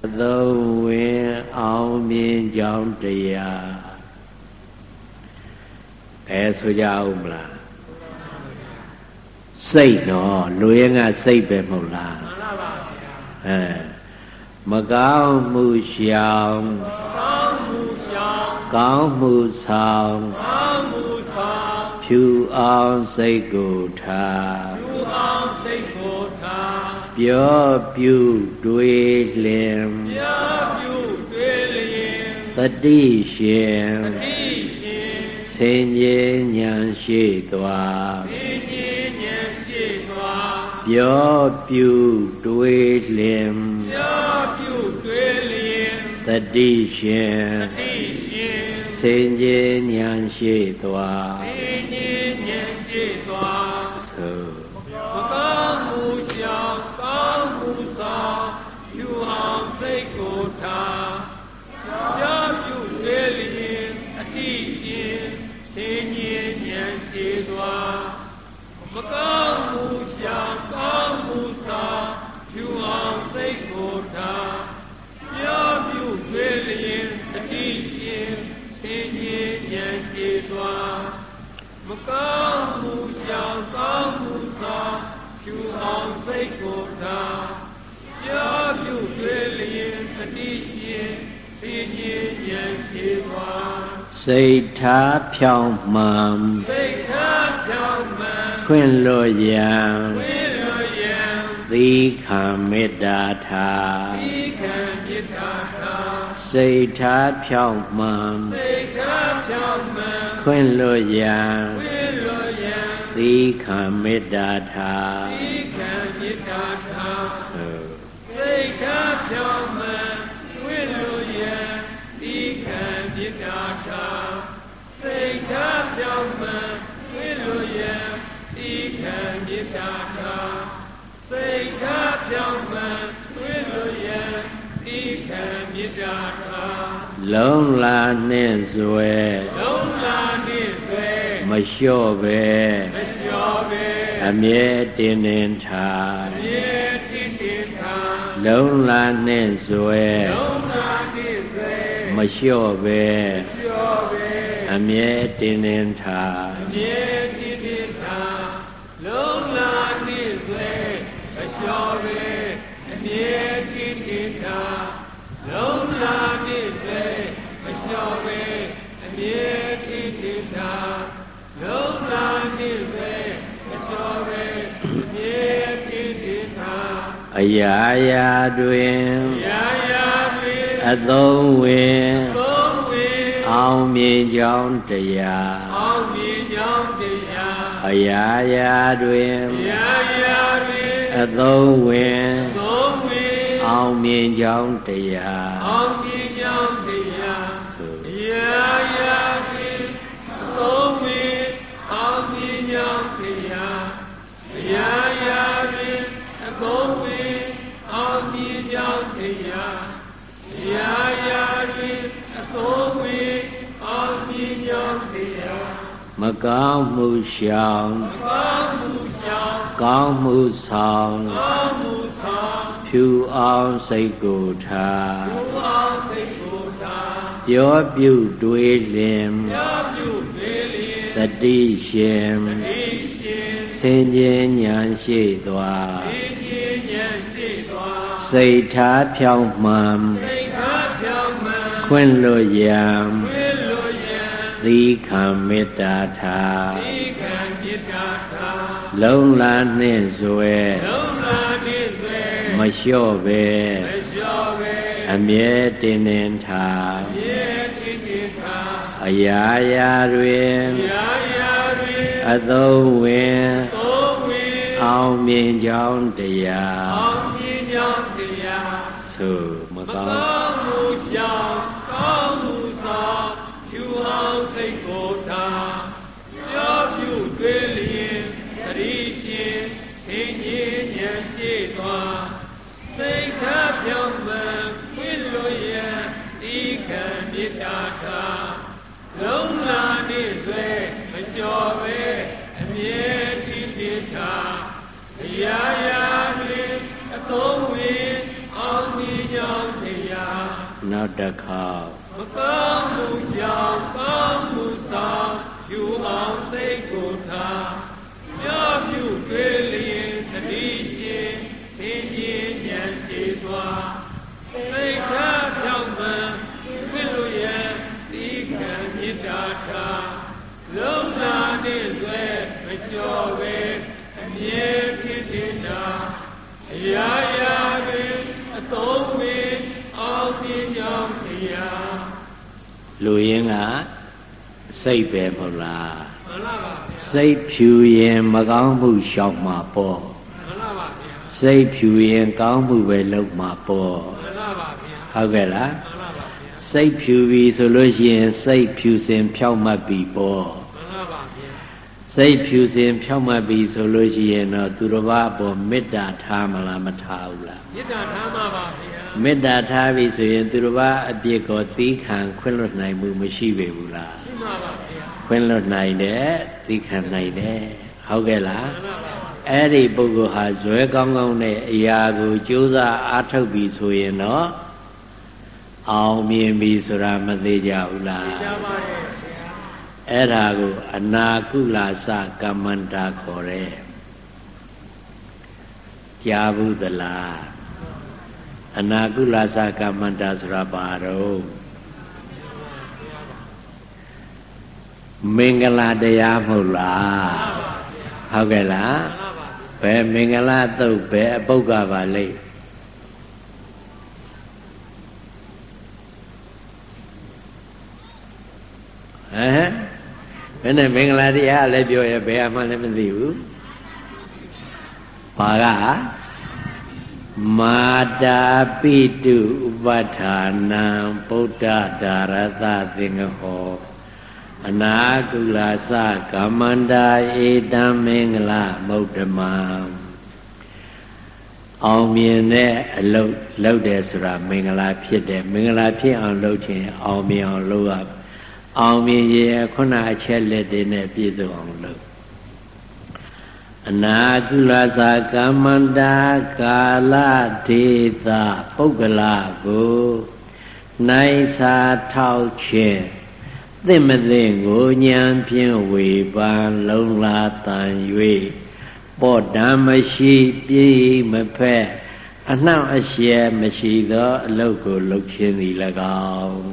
သုံးဝင်အောင်မြင်ကြောင်းတရားဆိုကြအောင်မလားစိတ်နော်လူရင်းကစိတ်ပဲမဟုတ်လားမှန်ပါပါဗျာမကောင်းမှုရှောင်ကောင်းမှုဆောင်ဖြူအောင်စိတ်ကိုထားပြောပြုတွေးလင်တတိရှင်ဆင်ញဉ္ဉဏ်ရှိသွားပြောပြုတွေးလင်တတိရှင်ဆင်ញဉ္ဉဏ်ရှိသွားသို့မကောင်းမှုရှောင်ကောင်းမှုဆောင်ယူအောင်စိတ်ကိုထားပြောပြုတွေးလင်တတိရှင်ဆင်ញဉ္ဉဏ်ရှိသွားမကောင်းမှုရှောင်ကောင်းမှုဆောင်ယူအောင်စိတ်ကိုထားပြောပြုတွေးလျင်တတိရှင်ဆင်ញဉ္ဉဏ်ရှိသွားမကောင်းမှုရှောင်ကောင်းမှုဆောင်ယူအောင်စိတ်ကိုထားပြောပြုတွေးလျင်တတိရှင်ဆင်ញဉ္ဉဏ်ရှိသွားစိတ်ထားဖြောင့်မှန်ခွင့်လွတ်ရန်သီခံမေတ္တာထားစိတ်ထားဖြောင့်မှန်ခွင့်လွတ်ရန်သီခံမေတ္တာထားစိတ်ထားဖြောင့်မှန်ခွင့်လွတ်ရန်သီခံမေတ္တာထားစိတ်ထားဖြောင့်မှန်ခွင့်လွတ်ရန်သီခံမေတ္တာထားစိတ်ထားဖြောင့်မှန်ခွင့်လွတ်ရန်သီခံမေတ္တာထားလုံးလာနှင့်စွဲမလျှော့ပဲအမြဲတင်းတင်းထားလုံးလာနှင့်စွဲမလျှော့ပဲအမြဲတင်းတင်းထားလုံးလာနှင့်စွဲမလျှော့ပဲအမြဲတင်းတင်းထားလုံးလာနှင့်စွဲမလျှော့ပဲအမြဲတင်းတင်းထားလုံးလာနှင့်စွဲမလျှော့ပဲအမြဲတင်းတင်းထားအရာရာတွင်အသုံးဝင်အောင်မြင်ကြောင်းတရားအရာရာတွင်အသုံးဝင်အောင်မြင်ကြောင်းတရားအရာရာတွင်အသုံးဝင်အောင်မြင်ကြောင်းတရားအရာရာတွင်အသုံးဝင်အောင်မြင်ကြောင်းတရားအရာရာတွင်အသုံးဝင်အောင်မြင်ကြောင်းတရားမကောင်းမှုရှောင်ကောင်းမှုဆောင်ဖြူအောင်စိတ်ကိုထားပြောပြုတွေးလင်တတိရှင်ဆင်ញဉ္ဉဏ်ရှိသွားစိတ်ထားဖြောင့်မှန်ခွင့်လွတ်ရန်သီခံမေတ္တာထားလုံးလာနှင့်စွဲမလျှော့ပဲအမြဲတင်းတင်းထားအရာရာတွင်အသုံးဝင်အောင်မြင်ကြောင်းတရားသို့မကောင်းမှုရှောင်ကောင်းမှုဆောင်ယူအောင်စိတ်ကိုထားပြောပြုတွေးလျင်သတိရှင်သင်္ကြန်ဉာဏ်ရှိသွားစိတ်ထားဖြောင့်မှန်ခွင့်လွတ်ရန်သီခံမေတ္တာထားလုံးလာနှင့်စွဲမကျော်ပဲအမြဲတည်တည်ထားအရာရာတွင်အသုံးဝင်အောင်မြင်ကြောင်းနောက်တစ်ခေါက်မကောင်းမှုကြောင့်ကောင်းမှုဆောင်ယူအောင်စိတ်ကိုထားမြောက်ပြုတွေ့လျင်တတိရှင်သင်ခြင်းဉာဏ်ရှိသွားစိတ်ထားဖြောင့်မှန်ခွင့်လို့ရသီးခံမေတ္တာထားလုံးလာနှင့်ဆွဲမလျှော်ပဲအမြဲဖြစ်နေတာအရာရာပင်အသုံးပင်အောင်ပြင်းကြောင်းတရားလူရင်းကစိတ်ပဲမဟုတ်လားမှန်ပါပါစိတ်ဖြူရင်မကောင်းမှုရှောင်မှာပေါ့မှန်ပါပါစိတ်ဖြူရင်ကောင်းမှုပဲလုပ်မှာပေါ့မှန်ပါပါဟုတ်ကဲ့လားမှန်ပါပါစိတ်ဖြူပြီဆိုလို့ရှိရင်စိတ်ဖြူစင်ဖြောက်မှတ်ပြီပေါ့မှန်ပါပါစိတ်ဖြူစင်ဖြောက်မှတ်ပြီဆိုလို့ရှိရင်တော့သူတစ်ပါးအပေါ်မေတ္တာထားမလားမထားဘူးလားမေတ္တာထားမှာပါဗျာမေတ္တာထားပြီဆိုရင်သူတစ်ပါးအပြစ်ကိုသီးခံခွင့်လွတ်နိုင်မှုမရှိပေဘူးလားရှိမှာပါဗျာခွင့်လွတ်နိုင်တယ်သီးခံနိုင်တယ်ဟုတ်ကဲ့လားမှန်ပါပါအဲ့ဒီပုဂ္ဂိုလ်ဟာဇွဲကောင်းကောင်းနဲ့အရာကိုကြိုးစားအားထုတ်ပြီဆိုရင်တော့အောင်မြင်ပြီဆိုတာမသေးကြဘူးလားသိကြပါရဲ့အဲ့ဒါကိုအနာကုလာစကမ္မန္တာခေါ်တယ်ကြားဘူးသလားအနာကုလာစကမ္မန္တာဆိုတာဘာတော့မင်္ဂလာတရားမဟုတ်လားဟုတ်ကဲ့လားဘယ်မင်္ဂလာသုတ်ဘယ်အပုဂ္ဂပါလိမ့်ဘယ်နဲ့မင်္ဂလာတရားလည်းပြောရဘယ်အမှလည်းမသိဘူးဘာကမာတာပိတုဥပဋ္ဌာနံဗုဒ္ဓဒါရသသင်္ဃဟောအနာကုလာစကမ္မန္တာဧတံမင်္ဂလာမုဒ္ဓမံအောင်မြင်တဲ့အလုပ်တယ်ဆိုတာမင်္ဂလာဖြစ်တယ်မင်္ဂလာဖြစ်အောင်လုပ်ခြင်းအောင်မြင်အောင်လုပ်ရအောင်မြင်ရဲ့ခုနအချက်လက်တွေနဲ့ပြည့်စုံအောင်လုပ်အနာကုလသာကမ္မန္တာကာလဒေသပုဂ္ဂလာကိုနိုင်စာထောက်ခြင်းသင့်မသိကိုဉာဏ်ဖြင့်ဝေပန်လုံးလာတန်၍ပော့တံမရှိပြေးမဖက်အနှောင့်အယှက်မရှိသောအလုပ်ကိုလုပ်ခြင်းသည်၎င်း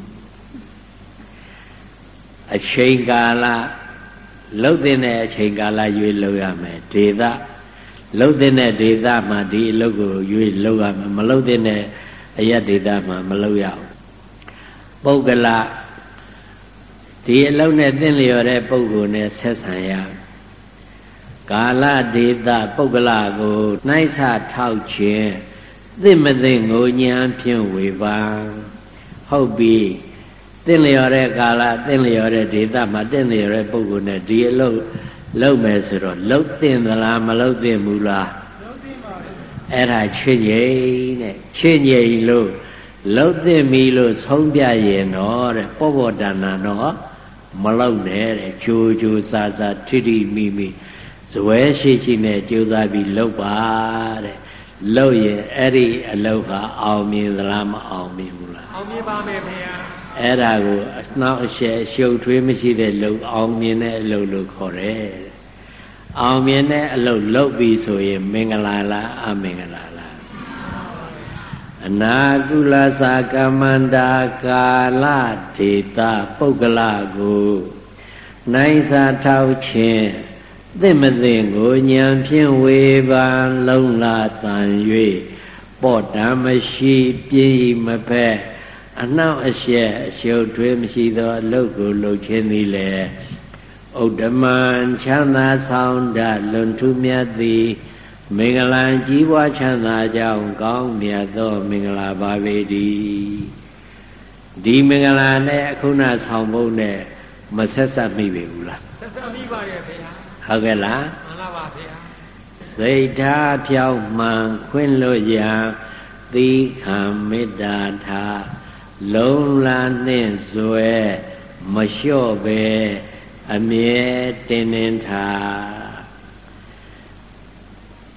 အချိန်ကာလလှုပ်တဲ့အချိန်ကာလရွေးလှုပ်ရမယ်ဒေသလှုပ်တဲ့ဒေသမှာဒီအလုပ်ကိုရွေးလှုပ်ရမယ်မလှုပ်တဲ့အရက်ဒေသမှာမလှုပ်ရဘူးပုဂ္ဂလဒီအလုပ်နဲ့သင်လျော်တဲ့ပုဂ္ဂိုလ်နဲ့ဆက်ဆံရကာလဒေသပုဂ္ဂလကိုနှိုက်ဆထောက်ခြင်းသိမသိငိုညံဖြင့်ဝေပါဟုတ်ပြီသင်လျော်တဲ့ကာလသင်လျော်တဲ့ဒေသမှာသင်လျော်တဲ့ပုဂ္ဂိုလ်နဲ့ဒီအလုပ်လုပ်မယ်ဆိုတော့လုပ်သင့်သလားမလုပ်သင့်ဘူးလားလုပ်သင့်ပါဘူးအဲ့ဒါချစ်ငြိမ်တဲ့ချစ်ငြိမ်လို့လုပ်သင့်ပြီလို့ဆုံးပြရင်တော့တဲ့ပောပောတဏ္ဏတော့မလုပ်နဲ့တဲ့ကြိုးကြိုးစားစားထိထိမိမိဇွဲရှိရှိနဲ့ကြိုးစားပြီးလုပ်ပါတဲ့လုပ်ရင်အဲ့ဒီအလုပ်ကအောင်မြင်သလားမအောင်မြင်ဘူးလားအောင်မြင်ပါမယ်ခင်ဗျာအဲ့ဒါကိုအနှောက်အယှက်ရှုပ်ထွေးမရှိတဲ့လုပ်အောင်မြင်တဲ့အလုပ်လို့ခေါ်တယ်အောင်မြင်တဲ့အလုပ်လုပ်ပြီဆိုရင်မင်္ဂလာလားအမင်္ဂလာလားအနာကုလသာကမ္မန္တာကာလဒေသပုဂ္ဂလကိုနိုင်စာထောက်ခြင်းသင့်မသိကိုဉာဏ်ဖြင့်ဝေပါလုံးလာတန်၍ပော့တံမရှိပြေးမဖက်အနှောင့်အယှက်အရှုပ်ထွေးမရှိသောအလုပ်ကိုလုပ်ခြင်းသည်လေဥဒ္ဓမံချမ်းသာဆောင်တလွန်ထူးမြတ်သည်မင်္ဂလာကြီးပွားချမ်းသာကြောင်းကောင်းမြတ်သောမင်္ဂလာပါပေတည်းဒီမင်္ဂလာနဲ့အခုနဆောင်ဖို့နဲ့မဆက်ဆက်မိပြီဘူးလားဆက်ဆက်မိပါရဲ့ဗျာဟုတ်ကဲ့လားမှန်ပါပါဗျာစိတ်ထားဖြောင်းမှန်ခွင့်လွတ်ရာသီးခံမေတ္တာထားလုံးလာနှင့်စွဲမလျှော့ပဲအမြဲတင်းတင်းထား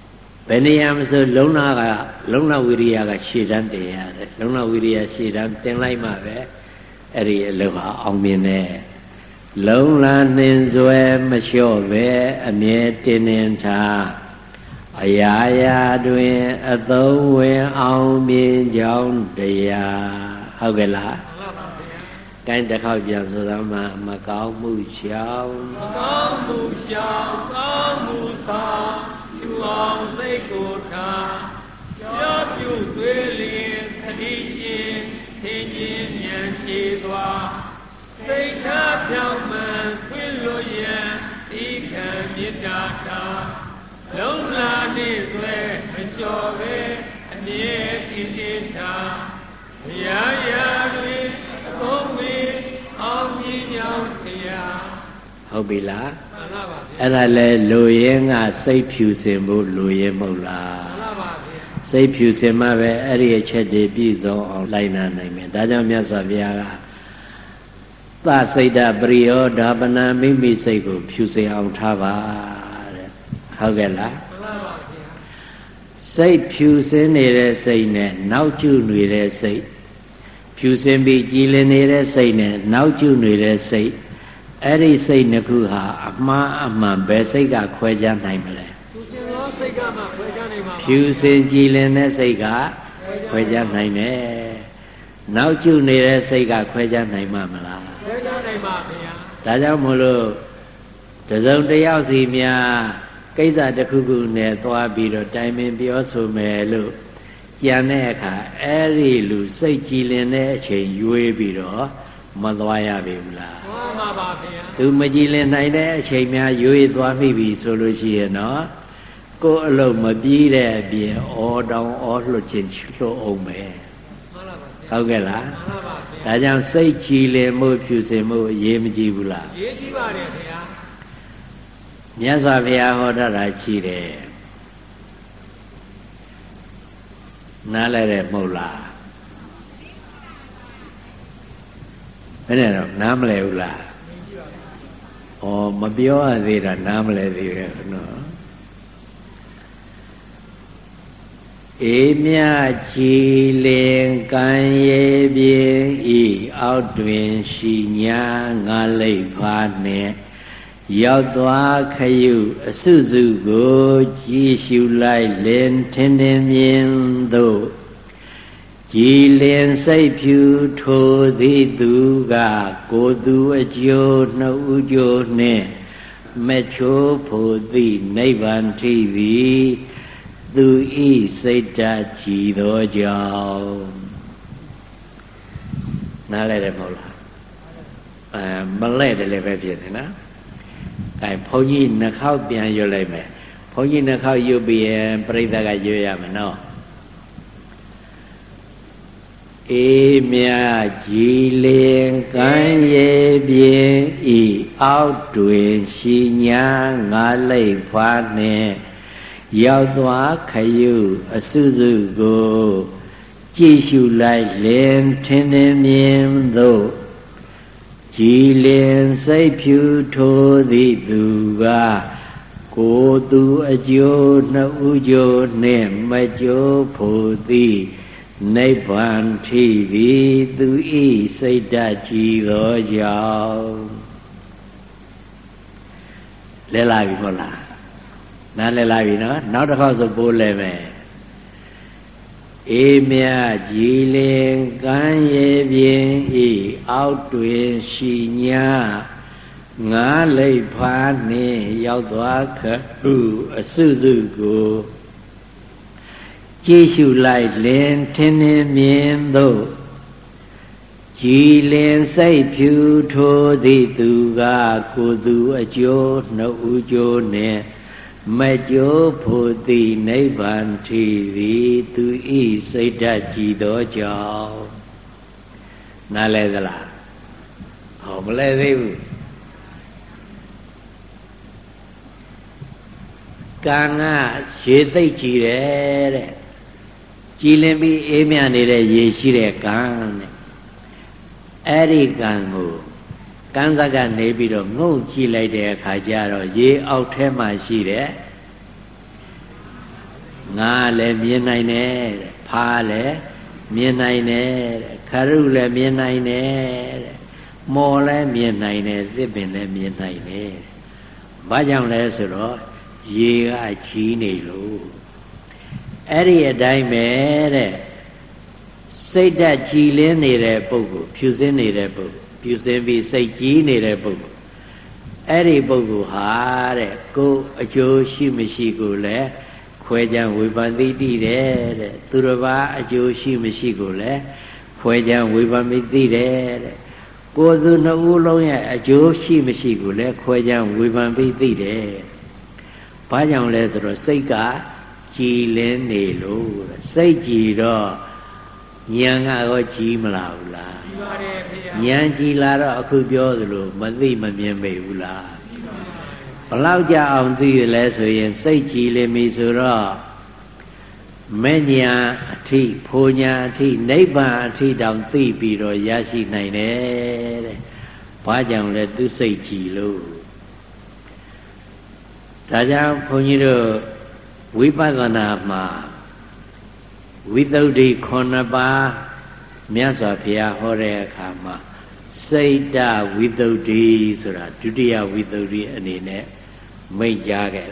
ဘယ်နေရာမှာဆိုလုံလဝိရိယကရှေ့တန်းတင်ရတယ်လုံလဝိရိယရှေ့တန်းတင်လိုက်မှပဲအဲ့ဒီအလုပ်ဟာအောင်မြင်တယ်လုံလနှင်းစွဲမလျှော့ပဲအမြဲတင်းတင်းထားအရာရာတွင်အသုံးဝင်အောင်မြင်ကြောင်းတရားဟုတ်ကဲ့လားကိုင်းတစ်ခေါက်ပြန်ဆိုသားမှာမကောင်းမှုရှောင်ကောင်းမှုသာယူအောင်စိတ်ကိုထားကြောက်ပြုသွေးလျင်သတိချင်းသင်ချင်းဉာဏ်ချေသွားစိတ်ထားပြောင်းမှန်ခွင့်လို့ရန်ဤခံမေတ္တာထားလုံးလာနေသွဲမလျှော်ပဲအမြဲတည်တည်ထားရာရာတွင်အကုန်မီအောင်မြင်ကြောင်းတရားဟုတ်ပြီလားမှန်ပါပါဗျာအဲ့ဒါလဲလူရင်းကစိတ်ဖြူစင်ဖို့လူရင်းမဟုတ်လားမှန်ပါပါဗျာစိတ်ဖြူစင်မှပဲအဲ့ဒီအချက်တွေပြည့်စုံအောင်လိုက်နာနိုင်မယ်ဒါကြောင့်မြတ်စွာဘုရားကသစိတ်တပရိယောဓာပနာမိမိစိတ်ကိုဖြူစင်အောင်ထားပါတဲ့ဟုတ်ကဲ့လားမှန်ပါပါဗျာစိတ်ဖြူစင်နေတဲ့စိတ်နဲ့နောက်ကျနေတဲ့စိတ်ဖြူစင်ပြီးကြည်လင်နေတဲ့စိတ်နဲ့နောက်ကျနေတဲ့စိတ်အဲ့ဒီစိတ်နှစ်ခုဟာအမှားအမှန်ပဲစိတ်ကခွဲခြားနိုင်မလဲဖြူစင်သောစိတ်ကမှခွဲခြားနိုင်မှာဖြူစင်ကြည်လင်တဲ့စိတ်ကခွဲခြားနိုင်တယ်နောက်ကျနေတဲ့စိတ်ကခွဲခြားနိုင်မှာမလားခွဲခြားနိုင်ပါဗျာဒါကြောင့်မို့လို့တစုံတစ်ယောက်စီများကိစ္စတစ်ခုခုနဲ့သွားပြီးတော့တိုင်ပင်ပြောဆိုမယ်လို့ကြံတဲ့အခါအဲ့ဒီလူစိတ်ကြည်လင်တဲ့အချိန်ရွေးပြီးတော့မသွားရပြီဘူးလားမှန်ပါပါဗျာသူမကြည်လင်နိုင်တဲ့အချိန်များရွေးသွားမိပြီဆိုလို့ရှိရင်တော့ကိုယ်အလုံးမပြီးတဲ့အပြင်အော်တောင်အော်လှုပ်ခြင်းလှုပ်အောင်ပဲမှန်ပါပါဟုတ်ကဲ့လားမှန်ပါပါဒါကြောင့်စိတ်ကြည်လင်မှုဖြူစင်မှုအရေးမကြီးဘူးလားရေးကြီးပါတယ်ခင်ဗျာမြတ်စွာဘုရားဟောတာရှိတယ်နားလဲတယ်မဟုတ်လားဘယ်နဲ့တော့နားမလဲဘူးလားဩမပြောရသေးတာနားမလဲသေးရဲ့နော်အေးမြကြည်လင်ကံရေပြေဤအောက်တွင်ရှိညာငါလိပ်ဖားနှင့်ရောက်သွားခရုအစုစုကိုကြည်ရှုလိုက်လင်ထင်းထင်းမြင်သို့ကြည်လင်စိတ်ဖြူထိုသည်သူကကိုယ်သူအကျိုးနှုတ်ဥကျိုးနှင့်မချိုးဖို့သည်နိဗ္ဗာန်ထိသည်သူဤစိတ်ဓာတ်ကြည်သောကြောင့်နားလဲတယ်မဟုတ်လားမလဲတယ်လည်းပဲဖြစ်တယ်နော်အဲဘုန်းကြီးနှစ်ခေါက်ပြန်ရွတ်လိုက်မယ်ဘုန်းကြီးနှစ်ခေါက်ရွတ်ပြီးရင်ပြိဿကရွတ်ရမယ်နော်အေးမြကြည်လင်ကံရေပြေဤအောက်တွင်ရှိညာငါလိပ်ဖွားနှင့်ရောက်သွားခရုအစုစုကိုကြည်ရှုလိုက်လင်ထင်းထင်းမြင်သို့ကြည်လင်စိတ်ဖြူထိုသည်သူကကိုယ်သူအကျိုးနှုတ်ကျိုးနှင့်မကျိုးဖို့သည်နိဗ္ဗာန်ထိသည်သူဤစိတ်ဓာတ်ကြည်သောကြောင့်လဲလာပြီမဟုတ်လားနားလဲလာပြီနော်နောက်တစ်ခေါက်ဆိုပိုးလဲမယ်အေးမြကြည်လင်ကံရေပြင်းဤအောက်တွင်ရှိညာငါလိပ်ဖားနှင့်ရောက်သွားခရုအစုစုကိုကြည်ရှုလိုက်လင်ထင်းထင်းမြင်သို့ကြည်လင်စိတ်ဖြူထိုသည်သူကကိုယ်သူအကျိုးနှုတ်ဥကျိုးနှင့်မကျိုးဖို့သည်နိဗ္ဗာန်ထိသည်သူဤစိတ်ဓာတ်ကြည်သောကြောင့်နားလဲသလားဟောမလဲသေးဘူးကံကရေသိပ်ကြည်တယ်တဲ့ကြည်လင်ပြီးအေးမြနေတဲ့ရေရှိတဲ့ကံတဲ့အဲ့ဒီကံကိုကံစက်ကနေပြီးတော့ငုံကြည့်လိုက်တဲ့အခါကျတော့ရေအောက်ထဲမှာရှိတဲ့ငါလည်းမြင်နိုင်တယ်တဲ့ဖားလည်းမြင်နိုင်တယ်တဲ့ခရုလည်းမြင်နိုင်တယ်တဲ့မော်လည်းမြင်နိုင်တယ်သစ်ပင်လည်းမြင်နိုင်တယ်ဘာကြောင့်လဲဆိုတော့ရေကကြီးနေလို့အဲ့ဒီအတိုင်းပဲတဲ့စိတ်ဓာတ်ကြည်လင်းနေတဲ့ပုဂ္ဂိုလ်ဖြူစင်းနေတဲ့ပုဂ္ဂိုလ်ဖြူစင်းပြီးစိတ်ကြီးနေတဲ့ပုဂ္ဂိုလ်အဲ့ဒီပုဂ္ဂိုလ်ဟာတဲ့ကိုယ်အကျိုးရှိမရှိကိုလည်းခွဲခြားဝေဖန်သိတယ်တဲ့သူတစ်ပါးအကျိုးရှိမရှိကိုလည်းခွဲခြားဝေဖန်သိတယ်တဲ့ကိုယ်သူနှစ်ဦးလုံးရဲ့အကျိုးရှိမရှိကိုလည်းခွဲခြားဝေဖန်သိတယ်ဘာကြောင့်လဲဆိုတော့စိတ်ကကြည်လင်းနေလို့စိတ်ကြည်တော့ဉာဏ်ကရောကြည်မလားဘူးလားကြည်ပါတယ်ဗျာဉာဏ်ကြည်လာတော့အခုပြောသလိုမသိမမြင်မိဘူးလားဘလောက်ကြအောင်သိရလဲဆိုရင်စိတ်ကြည်လင်ပြီဆိုတော့မဲ့ညာအထိဖိုညာအထိနိဗ္ဗာန်အထိတောင်သိပြီးတော့ရရှိနိုင်တယ်တဲ့ဘာကြောင့်လဲသူစိတ်ကြည်လို့ဒါကြောင့်ဘုန်းကြီးတို့ဝိပဿနာမှာဝိသုဒ္ဓိ9ပါးမြတ်စွာဘုရားဟောတဲ့အခါမှာစိတ်တဝိသုဒ္ဓိဆိုတာဒုတိယဝိသုဒ္ဓိအနေနဲ့မိတ်ကြားခဲ့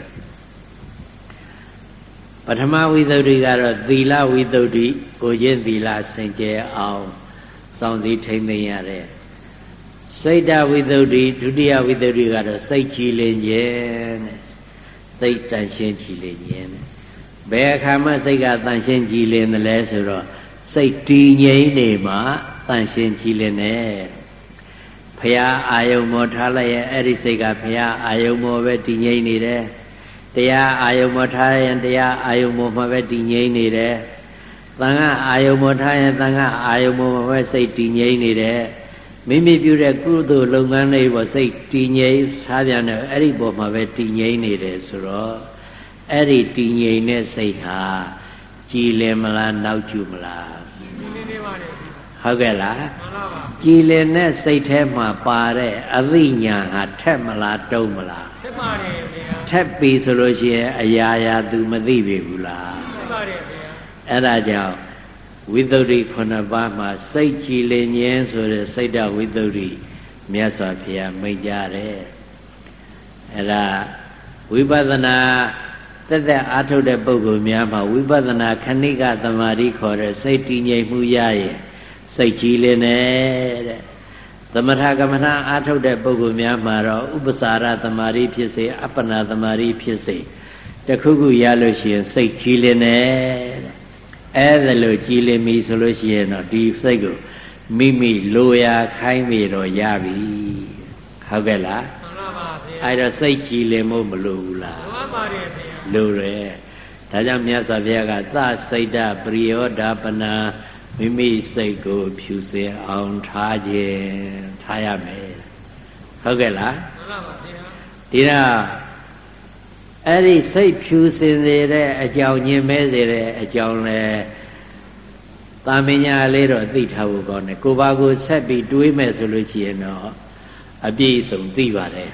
ပထမဝိသုဒ္ဓိကတော့သီလဝိသုဒ္ဓိကိုချင်းသီလစင်ကြယ်အောင်စောင့်စည်းထိန်းသိမ်းရတဲ့စိတ်တဝိသုဒ္ဓိဒုတိယဝိသုဒ္ဓိကတော့စိတ်ကြည်လင်ခြင်းတဲ့စိတ်တန်ရှင်းကြည်လင်ခြင်းတဲ့ဘယ်အခါမှစိတ်ကတန်ရှင်းကြည်လင်တယ်လဲဆိုတော့စိတ်တည်ငြိမ်နေမှတန်ရှင်းကြည်လင်တယ်ဘုရားအာယုံမောထားလိုက်ရင်အဲ့ဒီစိတ်ကဘုရားအာယုံမောပဲတည်ငြိမ်နေတယ်တရားအာယုံမောထားရင်တရားအာယုံမောမှာပဲတည်ငြိမ်နေတယ်သံဃာအာယုံမောထားရင်သံဃာအာယုံမောမှာပဲစိတ်တည်ငြိမ်နေတယ်မိမိပြုတဲ့ကုသိုလ်လုပ်ငန်းလေးပေါ်စိတ်တည်ငြိမ်ထားပြန်တယ်အဲ့ဒီပေါ်မှာပဲတည်ငြိမ်နေတယ်ဆိုတော့အဲ့ဒီတည်ငြိမ်တဲ့စိတ်ဟာကြည်လင်မလားနောက်ကျမလားကြည်လင်နေပါတယ်ဟုတ်ကဲ့လားမှန်ပါပါကြည်လင်တဲ့စိတ်ထဲမှာပါတဲ့အသိဉာဏ်ဟာထက်မလားတုံးမလားထက်ပါတယ်ဗျာထက်ပြီဆိုလို့ရှိရင်အရာရာသူမသိပြီဘူးလားထက်ပါတယ်ဗျာအဲ့ဒါကြောင့်ဝိသုဒ္ဓိ9ပါးမှာစိတ်ကြည်လင်ခြင်းဆိုတဲ့စိတ်တဝိသုဒ္ဓိမြတ်စွာဘုရားမိန့်ကြားတယ်အဲ့ဒါဝိပဿနာတက်တက်အားထုတ်တဲ့ပုဂ္ဂိုလ်များမှာဝိပဿနာခဏိကသမာဓိခေါ်တဲ့စိတ်တည်ငြိမ်မှုရရင်စိတ်ကြည်လင်တဲ့သမထကမ္မထာအားထုတ်တဲ့ပုဂ္ဂိုလ်များမှာတော့ဥပ္ပစာရသမာဓိဖြစ်စေအပ္ပနာသမာဓိဖြစ်စေတခုခုရလို့ရှိရင်စိတ်ကြည်လင်တဲ့အဲ့ဒါလို့ကြည်လင်ပြီဆိုလို့ရှိရင်တော့ဒီစိတ်ကိုမိမိလိုရာခိုင်းပြီးတော့ရပြီဟုတ်ကဲ့လားမှန်ပါပါဗျာအဲ့တော့စိတ်ကြည်လင်ဖို့မလိုဘူးလားမှန်ပါတယ်ဗျာလိုတယ်ဒါကြောင့်မြတ်စွာဘုရားကသစိတ်တပရိယောဓပနာမိမိစိတ်ကိုဖြူစင်အောင်ထားခြင်းထားရမယ်ဟုတ်ကဲ့လားမှန်ပါပါဗျာဒီတော့အဲ့ဒီစိတ်ဖြူစင်စေတဲ့အကြောင်းညင်မဲစေတဲ့အကြောင်းလဲသာမညာလေးတော့သိထားဖို့ကောင်းတယ်ကိုပါကိုဆက်ပြီးတွေးမယ်ဆိုလို့ရှိရင်တော့အပြည့်စုံသိပါတယ်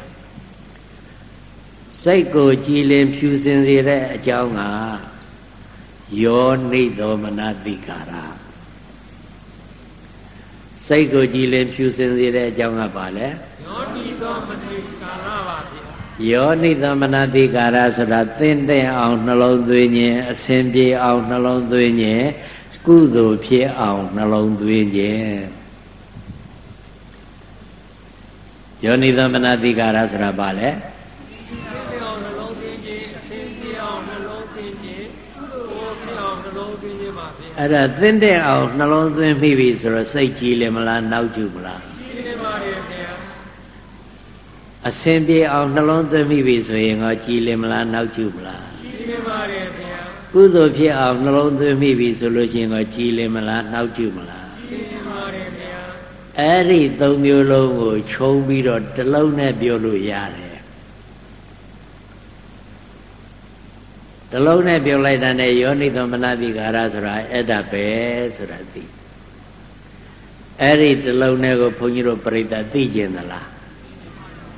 စိတ်ကိုကြည်လင်ဖြူစင်စေတဲ့အကြောင်းကယောနိသောမနတိကာရစိတ်ကိုကြည်လင်ဖြူစင်စေတဲ့အကြောင်းကဘာလဲယောနိသောမနတိကာရပါဗျာယောနိသမနတိကာရဆိုတာသင်တဲ့အောင်နှလုံးသွင်းခြင်းအစဉ်ပြေအောင်နှလုံးသွင်းခြင်းကုသိုလ်ဖြစ်အောင်နှလုံးသွင်းခြင်းယောနိသမနတိကာရဆိုတာဘာလဲအဲ့ဒါသင်တဲ့အောင်နှလုံးသွင်းပြီးပြီဆိုတော့စိတ်ကြည်လင်မလားနောက်ကျမလားကြည်လင်ပါရဲ့ခင်ဗျာအစဉ်ပြေအောင်နှလုံးသွင်းပြီးပြီဆိုရင်တော့ကြည်လင်မလားနောက်ကျမလားကြည်လင်ပါရဲ့ခင်ဗျာကုသိုလ်ဖြစ်အောင်နှလုံးသွင်းပြီးပြီဆိုလို့ရှိရင်တော့ကြည်လင်မလားနောက်ကျမလားကြည်လင်ပါရဲ့ခင်ဗျာအဲ့ဒီသုံးမျိုးလုံးကိုခြုံပြီးတော့တစ်လုံးနဲ့ပြောလို့ရတယ်တလုံးနဲ့ပြောလိုက်တာနဲ့ယောနိသမနတိကာရဆိုတာအဲ့ဒါပဲဆိုတာသိအဲ့ဒီတလုံးနဲ့ကိုဘုန်းကြီးတို့ပြိတ္တသိကျင်သလား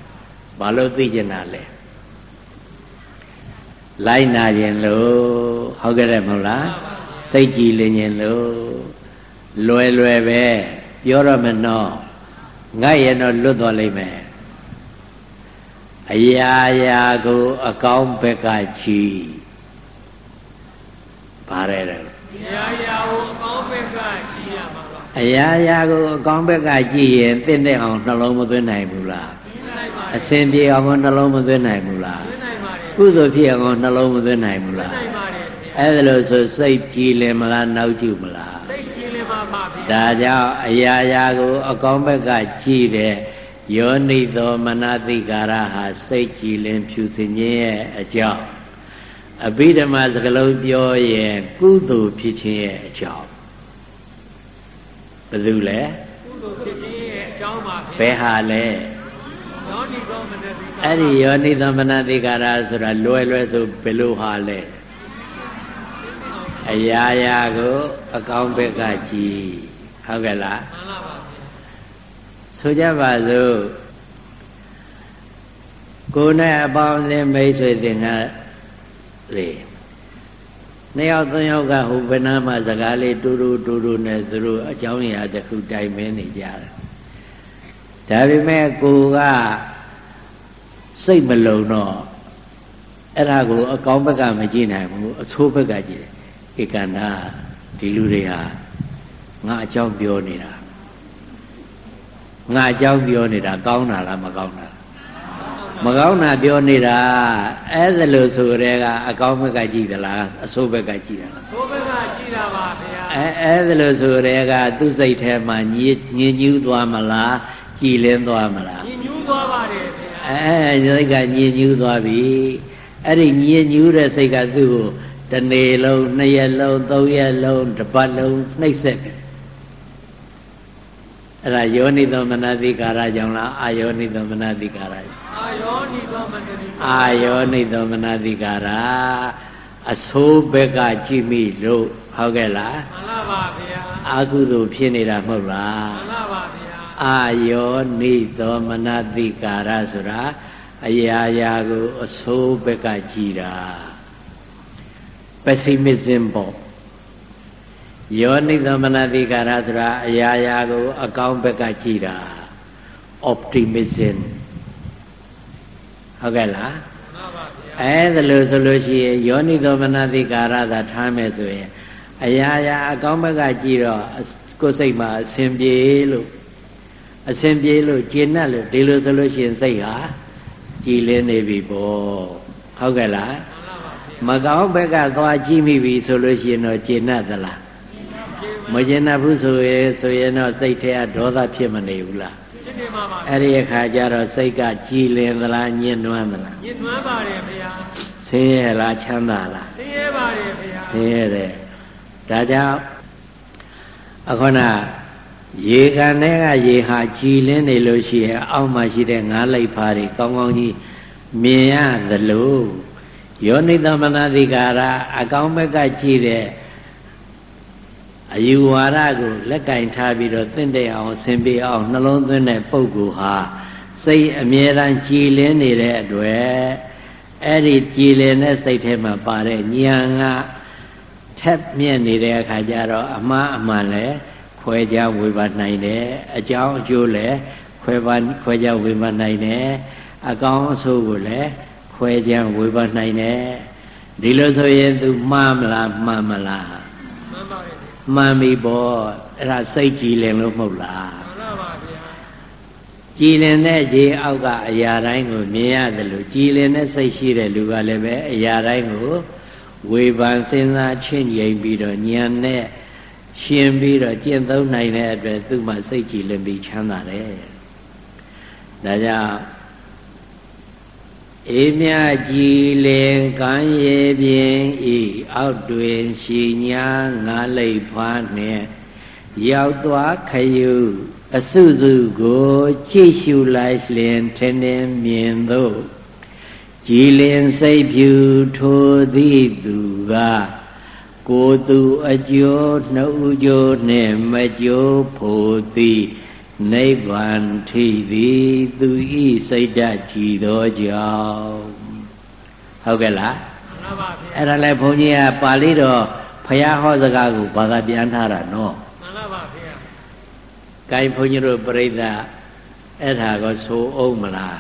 ဘာလို့သိကျင်တာလဲလိုက်နာခြင်းလို့ဟုတ်ကြတယ်မဟုတ်လားစိတ်ကြည်လင်ခြင်းလို့လွယ်လွယ်ပဲပြောရမယ်နော်ငတ်ရင်တော့လွတ်သွားလိမ့်မယ်အရာရာကိုအကောင်းဘက်ကကြည်ပါတယ်လေအရာရာကိုအကောင်းဘက်ကကြည်ရမှာပါအရာရာကိုအကောင်းဘက်ကကြည်ရင်တင့်တဲ့အောင်နှလုံးမသွင်းနိုင်ဘူးလားအစဉ်ပြေအောင်နှလုံးမသွင်းနိုင်ဘူးလားကုသိုလ်ဖြစ်အောင်နှလုံးမသွင်းနိုင်ဘူးလားအဲ့ဒါလို့ဆိုစိတ်ကြည်လင်မလားနောက်ကျမလားစိတ်ကြည်လင်ပါပါဗျာဒါကြောင့်အရာရာကိုအကောင်းဘက်ကကြည်တဲ့ယောနိသောမနတိကာရဟာစိတ်ကြည်လင်ဖြူစင်ခြင်းရဲ့အကြောင်းအဘိဓမ္မာစကားလုံးပြောရင်ကုသိုလ်ဖြစ်ခြင်းရဲ့အကြောင်းဘယ်သူလဲကုသိုလ်ဖြစ်ခြင်းရဲ့အကြောင်းပါဗျာဘယ်ဟာလဲယောနိသောမနတိကာရအဲ့ဒီယောနိသောမနတိကာရဆိုတာလွယ်လွယ်ဆိုဘယ်လိုဟာလဲအရာရာကိုအကောင်းဘက်ကကြည်ဟုတ်ကဲ့လားမှန်ပါပါဆိုကြပါစို့ကိုယ်နဲ့အပေါင်းအသင်းမိတ်ဆွေတင်ကလေနှစ်ယောက်သုံးယောက်ကဟိုဘယ်နာမှစကားလေးတူတူနဲ့သူတို့အကြောင်းအရာတစ်ခုတိုင်မင်းနေကြတယ်ဒါပေမဲ့ကိုကစိတ်မလုံတော့အဲ့ဒါကိုအကောင်းဘက်ကမကြည့်နိုင်ဘူးအဆိုးဘက်ကကြည့်တယ်ဧကန္တာဒီလူတွေဟာငါအကြောင်းပြောနေတာငါအကြောင်းပြောနေတာကောင်းတာလားမကောင်းတာမကောင်းတာပြောနေတာအဲ့ဒါလို့ဆိုရဲကအကောင်းဘက်ကကြည့်သလားအဆိုးဘက်ကကြည့်တာလားအဆိုးဘက်ကကြည့်တာပါဗျာအဲ့ဒါလို့ဆိုရဲကသူ့စိတ်ထဲမှာညင်ညူးသွားမလားကြည်လင်းသွားမလားညင်ညူးသွားပါတယ်ဗျစိာတ်ကညင်ညူးသွားပြီအဲ့ဒီညင်ညူးတဲ့စိတ်ကသူ့ကိုတစ်နေ့လုံးနှစ်ရက်လုံးသုံးရက်လုံးတစ်ပတ်လုံးနှိပ်စက်တယ်အဲ့ဒါယောနိသောမနတိကာရကြောင့်လားအာယောနိသောမနတိကာရအာယောနိသောမနတိအာယောနိသောမနတိကာရအဆိုးဘက်ကကြည့်မိလို့ဟုတ်ကဲ့လားမှန်ပါပါဗျာအာကုသိုလ်ဖြစ်နေတာမဟုတ်လားမှန်ပါပါဗျာအာယောနိသောမနတိကာရဆိုတာအရာရာကိုအဆိုးဘက်ကကြည့်တာ pessimism ပေါ့ယောနိသမနတိကာရဆိုတာအရာရာကိုအကောင်းဘက်ကကြည့်တာ optimism ဟုတ်ကဲ့လားမှန်ပါဗျာအဲ့ဒါလို့ဆိုလို့ရှိရင်ယောနိသမနတိကာရသာထားမယ်ဆိုရင်အရာရာအကောင်းဘက်ကကြည့်တော့ကိုယ်စိတ်မှာအစဉ်ပြေလို့ကျေနပ်လို့ဒီလိုဆိုလို့ရှိရင်စိတ်ဟာကြည်လင်းနေပြီပေါ့ဟုတ်ကဲ့လားမကောင်းဘက်ကသွားကြည့်မိပြီဆိုလို့ရှိရင်တော့ကျေနပ်သလားမကျေနပ်ဘူးဆိုရင်တော့စိတ်ထဲကဒေါသဖြစ်မနေဘူးလားဖြစ်နေပါပါအဲ့ဒီအခါကျတော့စိတ်ကကြည်လင်သလားညှဉ်းနှွမ်းသလားညှဉ်းနှွမ်းပါတယ်ဗျာဆင်းရဲလားချမ်းသာလားဆင်းရဲပါတယ်ဗျာဆင်းရဲတယ်ဒါကြောင့်အခုနရေကန်ထဲကရေဟာကြည်လင်းနေလို့ရှိရင်အောက်မှာရှိတဲ့ငါးလိပ်ဖားတွေကောင်းကောင်းကြီးမြင်ရသလိုယောနိသမနတိကာရအကောင်းဘက်ကကြည့်တဲ့အယူဝါဒကိုလက်ကင်ထားပြီးတော့သင့်တဲ့အောင်ဆင်ပြေအောင်နှလုံးသွင်းတဲ့ပုဂ္ဂိုလ်ဟာစိတ်အမြဲတမ်းကြည်လင်းနေတဲ့အတွက်အဲ့ဒီကြည်လင်တဲ့စိတ်ထဲမှာပါတဲ့ဉာဏ်ကထက်မြက်နေတဲ့အခါကျတော့အမှားအမှန်လဲခွဲခြားဝေဖန်နိုင်တယ်အကြောင်းအကျိုးလည်းခွဲခြားဝေဖန်နိုင်တယ်အကောင်းအဆိုးကိုလည်းခွဲခြားဝေဖန်နိုင်တယ်ဒီလိုဆိုရင်သူမှားမလားမှန်မလားမှန်ပါရဲ့မှန်ပြီပေါ့အဲ့ဒါစိတ်ကြည်လင်လို့မဟုတ်လားမှန်ပါဗျာကြည်လင်တဲ့ခြေအောက်ကအရာတိုင်းကိုမြင်ရတယ်လို့ကြည်လင်တဲ့စိတ်ရှိတဲ့လူကလည်းပဲအရာတိုင်းကိုဝေဖန်စဉ်းစားချင့်ကြိမ်ပြီးတော့ဉာဏ်နဲ့ရှင်ပြီးတော့ကျင့်သုံးနိုင်တဲ့အတွက်သူ့မှာစိတ်ကြည်လင်ပြီးချမ်းသာတယ်ဒါကြောင့်အေးမြကြည်လင်ကံရေပြင်းဤအောက်တွင်ရှိညာငါလိပ်ဖွားနှင့်ရောက်သွားခယူအစုစုကိုကြည့်ရှုလိုက်လျင်ထင်ထင်မြင်သို့ကြည်လင်စိတ်ဖြူထိုသည့်သူကကိုယ်သူအကျိုးနှုတ်ကြိုးနှင့်မကြိုးဖို့သည်နိဗ္ဗာန်ထိသည်သူဤစိတ်ဓာတ်ကြည်သောကြောင့်ဟုတ်ကဲ့လားအဲ့ဒါလည်းဘုန်းကြီးကပါဠိတော်ဖယားဟောစကားကိုဘာသာပြန်ထားတာနော်မှန်ပါဗျာ။ကိုင်ဘုန်းကြီးတို့ပြိဿအဲ့ဒါကိုဆိုအောင်မလား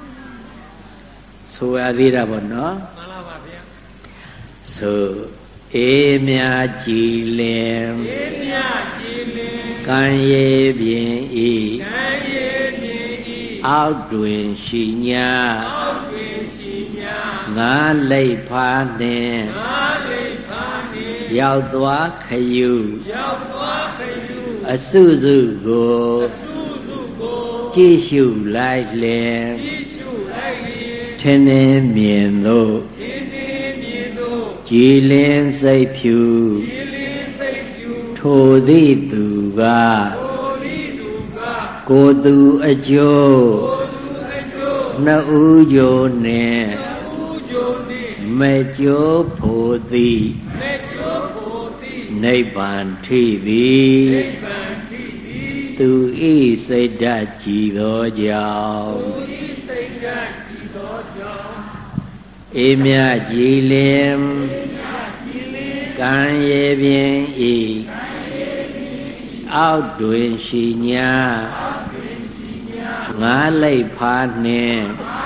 ဆိုရသေးတာပေါ့နော်မှန်ပါဗျာ။ဆိုအေးမြကြည်လင်အေးမြကြည်လင်ကံရေပြင်းဤကံရေပြင်းဤအောက်တွင်ရှိညာအောက်တွင်ရှိညာငါလိပ်ဖာနှင့်ငါလိပ်ဖာနှင့်ရောက်သွားခယူရောက်သွားခယူအစုစုကိုအစုစုကိုကြည့်ရှုလိုက်လင်ကြည့်ရှုလိုက်လင်ထင်းနေမြင်တို့ထင်းနေမြင်တို့ကြည်လင်စိတ်ဖြူကြည်လင်စိတ်ဖြူထိုသည့်သူကထိုသည့်သူကကိုယ်သူအကျိုးကိုယ်သူအကျိုးနှစ်ဦးကြိုနှင့်မဲ့ကျိုးဖို့သည်မဲ့ကျိုးဖို့သည်နိဗ္ဗာန်ထိသည်နိဗ္ဗာန်ထိသည်သူဤစိတ်ဓာတ်ကြည်သောကြောင့်သူဤစိတ်ဓာတ်ကြည်သောကြောင့်အေးမြကြည်လင်ကံရေပြင်းဤအောက်တွင်ရှိညာငါလိပ်ဖာနှင့်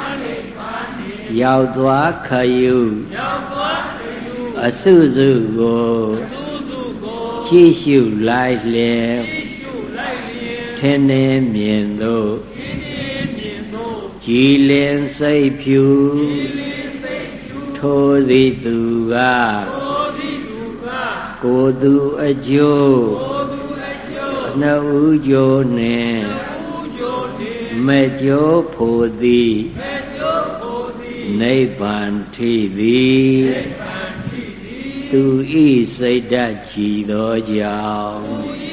ရောက်သွားခယူအစုစုကိုကြည့်ရှုလိုက်လင်ထင်းနေမြင်တို့ကြည်လင်စိတ်ဖြူထိုသည်သူကကိုယ်သူအကျိုးနှစ်ဦးကြိုးနှင့်မဲ့ကျိုးဖို့သည်နိဗ္ဗာန်ထိသည်သူဤစိတ်ဓာတ်ကြည်သောကြောင့်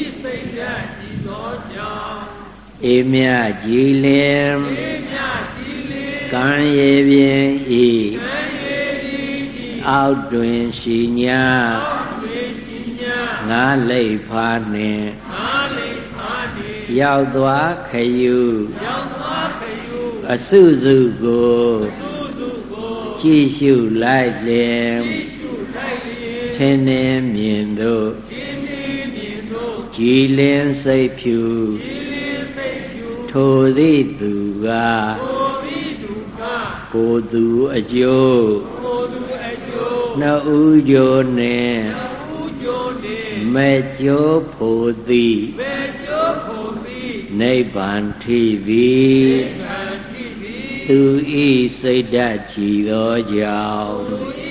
အေးမြကြည်လင်ကံရေပြင်းဤအောက်တွင်ရှိညာငါလိပ်ဖာနှင့်ရောက်သွားခယူအစုစုကိုကြည့်ရှုလိုက်လင်ထင်းနေမြင်တို့ကြည်လင်စိတ်ဖြူထိုသည့်သူကကိုယ်သူအကျိုးနှစ်ဦးကြိုးနှင့်မဲ့ကျိုးဖို့သည်နိဗ္ဗာန်ထိသည်သူဤစိတ်ဓာတ်ကြည်သောကြောင့်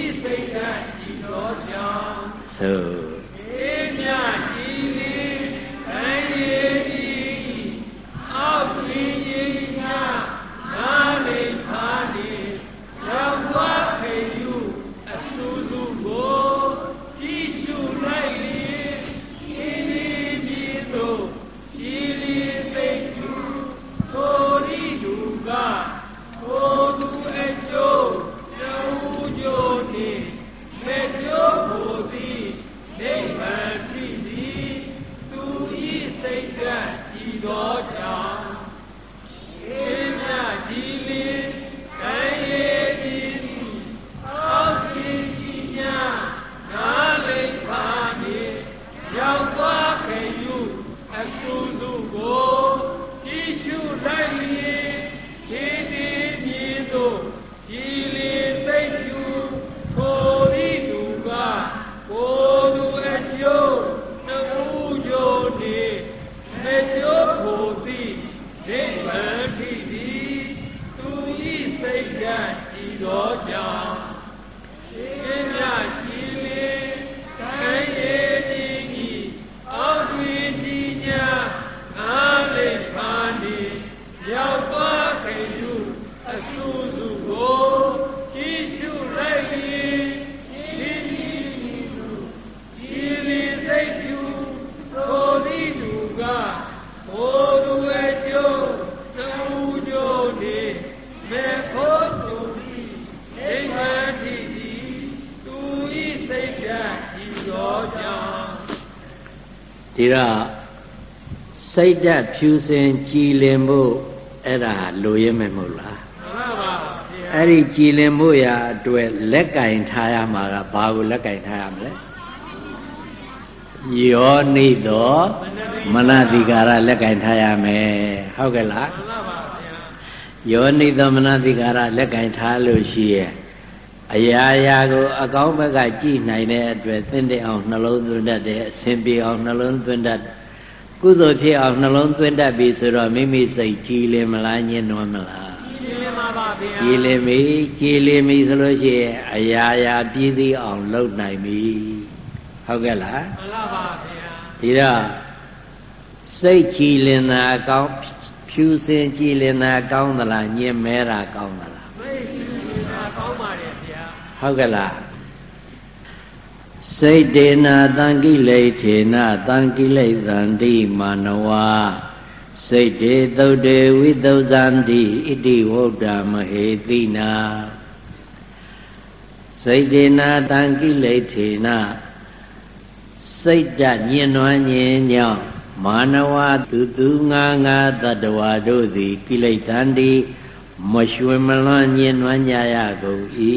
သို့အေးမြကြည်လင်ကံရေပြင်းအောက်တွင်ရှိညာငါလိပ်ဖာနှင့်ရောက်သွားခယူအစုစုကိုကြည့်ရှုလိုက်လင်ရှင်းလင်းပြီးသို့ကြည်လင်စိတ်ဖြူထိုဤသူကကိုယ်သူအကျိုးနှစ်ဦးကြိုးနှင့်မဲ့ကျိုးဖို့သည်နိဗ္ဗာန်ထိသည်သူဤစိတ်ဓာတ်ကြည်သောကြောင့်အေးမြကြည်လင်ကံရေပြင်းအောက်တွင်ရှိညာငါလိပ်ဖာနှင့်ရောက်သွားခယူအစုစုကိုကြည့်ရှုလိုက်လျင်ခြေတည်မြင်တို့ကြည်လင်စိတ်ဖြူထိုဤသူကကိုယ်သူအကျိုးနှစ်ဦးကြိုးနှင့်မဲ့ကျိုးဖို့သည်နိဗ္ဗာန်ထိသည်သူဤစိတ်ဓာတ်ကြည်သောကြောင့်အေးမြကြည်လင်ကံရေပြင်းဤအောက်တွင်ရှိညာငါလိပ်ဖာနှင့်ရောက်သွားခယူအစုစုကိုကြည့်ရှုလိုက်လျင်ကြည်လင်စိတ်ဖြူထိုသည်သူကကိုယ်သူအကျိုးနှစ်ဦးကြိုးနှင့်မဲ့ဖို့သူသည်နိဗ္ဗာန်ထိသည်သူဤစိတ်ဓာတ်ကြည်သောကြောင့်ဒီတော့စိတ်ဓာတ်ဖြူစင်ကြည်လင်ဖို့အဲ့ဒါလိုရမယ်မဟုတ်လားမှန်ပါပါဗျာအဲ့ဒီကြည်လင်မှုရာအတွက်လက်ကင်ထားရမှာကဘာကိုလက်ကင်ထားရမလဲယောနိသောမနတိကာရလက်ကင်ထားရမယ်ဟုတ်ကဲ့လားမှန်ပါပါဗျာယောနိသောမနတိကာရလက်ကင်ထားလို့ရှိရဲ့အရာရာကိုအကောင်းဘက်ကကြည်နိုင်တဲ့အတွက်သင်တဲ့အောင်နှလုံးသွင်းတတ်တယ်အစဉ်ပြေအောင်နှလုံးသွင်းတတ်ကုသိုလ်ဖြစ်အောင်နှလုံးသွင်းတတ်ပြီဆိုတော့မိမိစိတ်ကြည်လင်မလားညှဉ်းနှွမ်းမလားကြည်လင်ပါပါဗျာကြည်လင်ပြီဆိုလို့ရှိရင်အရာရာပြည့်စည်အောင်လုပ်နိုင်ပြီဟုတ်ကဲ့လားမှန်ပါပါဗျာဒီတော့စိတ်ကြည်လင်တာကောင်းဖြူစင်ကြည်လင်တာကောင်းသလားညှဉ်းမဲတာကောင်းသလားစိတ်ကြည်လင်တာကောင်းပါတယ်ဗျာဟုတ်ကဲ့လားစိတ်တေနာတံကိလေထေနတံကိလေသန္တိမာနဝစိတ်တေသုတ်တေဝိသုဇန္တိဣတိဝုဒ္ဓမဟေတိနာစိတ်တေနာတံကိလေထေနစိတ်ဓာတ်ညှဉ်းနှွမ်းခြင်းကြောင့်မာနဝသူငါတတ္တဝါတို့သည်ကိလေသန္တိမရွှင်မလွန်ညှဉ်းနှွမ်းကြရကုန်၏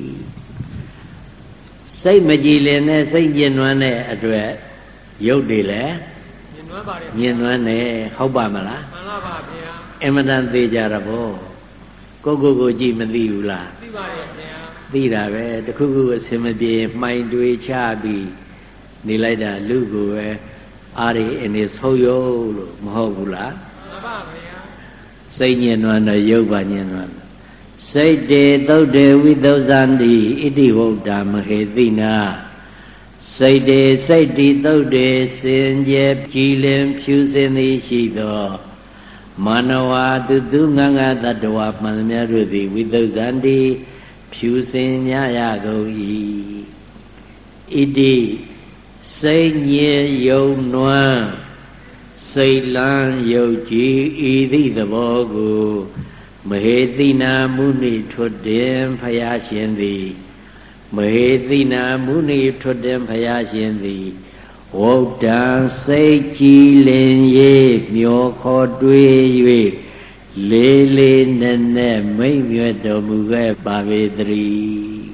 စိတ်မကြည်လင်တဲ့စိတ်ညှဉ်းနှွမ်းတဲ့အတွက်ရုပ်တွေလည်းညှဉ်းနှွမ်းပါတယ်ညှဉ်းနှွမ်းတယ်ဟုတ်ပါမလားမှန်ပါပါဗျာအမှန်တန်သိကြရဘောကိုကြည့်မသိဘူးလားသိပါတယ်ဗျာသိတာပဲတခုခုအစင်မပြေမှိုင်တွေချပြီးနေလိုက်တာလူကိုပဲအားရအနေဆုံးရုပ်လို့မဟုတ်ဘူးလားမှန်ပါဗျာစိတ်ညှဉ်းနှွမ်းတော့ရုပ်ပါညှဉ်းနှွမ်းစိတ်တေသုတ်တေဝိသုဇန္တိဣတိဝုဒ္ဓမဟေတိနာစိတ်တေစိတ်တိသုတ်တေစင်ကြယ်ကြည်လင်ဖြူစင်သည်ရှိသောမာနဝသူငါတတ္တဝါမှန်သမျှတို့သည်ဝိသုဇန္တိဖြူစင်ကြရကုန်၏ဣတိစိတ်ညစ်ယုံနွမ်းစိတ်လန်းယုတ်ကြည်ဤသည့်သဘောကိုမဟေတိနာမုနိထွတ်တင်ဖယားရှင်သည်မဟေတိနာမုနိထွတ်တင်ဖယားရှင်သည်ဝုဒ္ဒံစိတ်ကြည်လင်၍မျောခေါ်တွေး၍လေးလေးနက်နက်မိတ်မြတ်တော်မူခဲ့ပါပေတည်း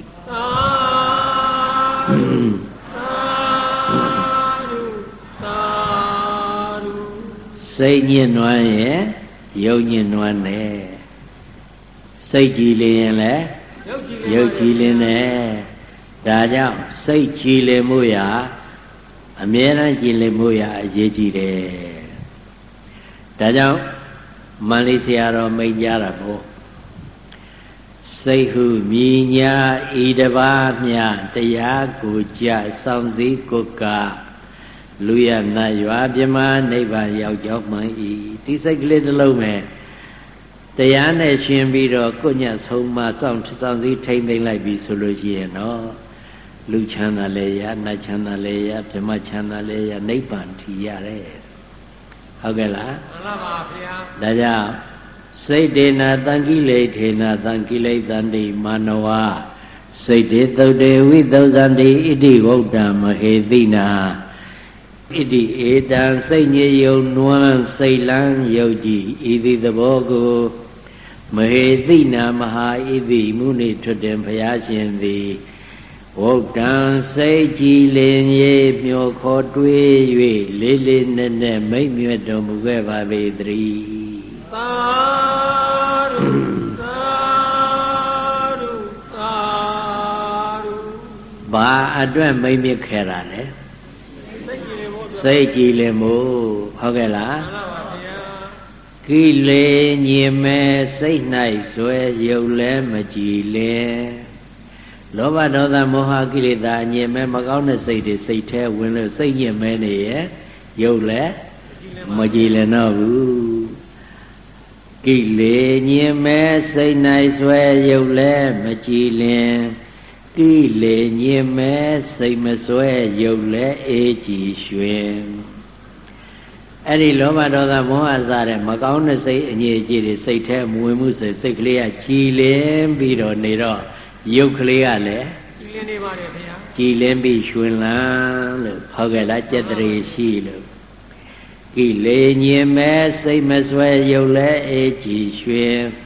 စိတ်ညှဉ်းနှွမ်းရဲ့ယုံညှဉ်းနှွမ်းတယ်စိတ်ကြည်လင်ရင်လည်းယုတ်ကြည်လင်တယ်ဒါကြောင့်စိတ်ကြည်လင်မှုရာအမြဲတမ်းကြည်လင်မှုရာအရေးကြီးတယ်ဒါကြောင့်မန္လိဆရာတော်မိန့်ကြတာပေါ့စိတ်ဟုမြည်ညာဤတပါးမြတရားကိုကြစောင့်စည်းကိုကလူရနတ်ရွာပြမနိဗ္ဗာန်ရောက်ကြောင်းမှန်၏ဒီစိတ်ကလေးတစ်လုံးပဲတရားနဲ့ရှင်ပြီးတော့ကိုညတ်ဆုံးမစောင့်စည်းထိမ့်သိမ့်လိုက်ပြီဆိုလို့ရှိရင်တော့လူချမ်းသာလည်းရနတ်ချမ်းသာလည်းရပြမချမ်းသာလည်းရနိဗ္ဗာန်ထီရတယ်ဟုတ်ကဲ့လားမှန်ပါပါဗျာဒါကြောင့်စိတ်တေနာတံကိလေထေနာတံကိလေသန္တိမာနဝစိတ်တေသုတ်တေဝိသုဇန္တိဣတိဝုဒ္ဓမဟေတိနာဣတိဧတံစိတ်ညစ်ယုံနွမ်းစိတ်လန်းယုတ်ကြည်ဤသည်သဘောကိုမဟေတိနာမဟာဣတိမုနိထွတ်တင်ဘုရားရှင်သည်ဝုဒ္ဒံစိတ်ကြည်လင်၍မျောခေါ်တွေး၍လေးလေးနက်နက်မိတ်မြတ်တော်မူခဲ့ပါပေတည်းသာဓုသာဓုသာဓုဘာအတွက်မိတ်မြတ်ခဲ့တာလဲစိတ်ကြည်လင်မှုဟုတ်ကဲ့လားမှန်ပါပါဗျာကိလေညင်မဲ့စိတ်၌ဆွဲရုပ်လဲမကြည်လင်လောဘဒေါသမောဟကိလေသာညင်မဲ့မကောင်းတဲ့စိတ်တွေစိတ်ထဲဝင်လို့စိတ်ညင်မဲ့နေရဲ့ရုပ်လဲမကြည်လင်တော့ဘူးကိလေညင်မဲ့စိတ်၌ဆွဲရုပ်လဲမကြည်လင်ကိလေညင်မဲ့စိတ်မစွဲရုပ်လဲအေးကြည်ရွှင်အဲ့ဒီလောဘဒေါသမောဟစတဲ့မကောင်းတဲ့စိတ်အငြိအကျေးတွေစိတ်ထဲမဝင်မှုစိတ်ကလေးကကြည်လင်ပြီးတော့နေတော့ရုပ်ကလေးကလည်းကြည်လင်နေပါတယ်ခင်ဗျာကြည်လင်ပြီးရွှင်လန်းလို့ဟုတ်ကဲ့လားကြက်တရေရှိလို့ကိလေညင်မဲ့စိတ်မစွဲရုပ်လဲအေးကြည်ရွှင်